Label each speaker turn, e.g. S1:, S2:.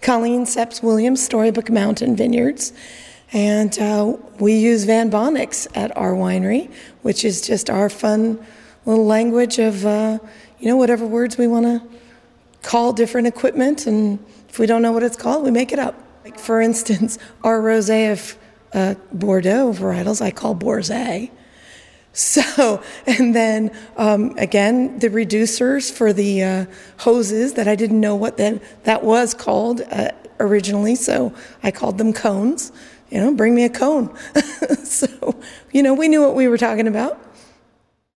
S1: Colleen Seps Williams, Storybook Mountain Vineyards. And we use Van Bonics at our winery, which is just our fun little language of, whatever words we want to call different equipment. And if we don't know what it's called, we make it up. Like, for instance, our rosé of Bordeaux varietals, I call Borzay. So, and then, again, the reducers for the hoses that I didn't know what that was called originally, so I called them cones. Bring me a cone. So, we knew what we were talking about.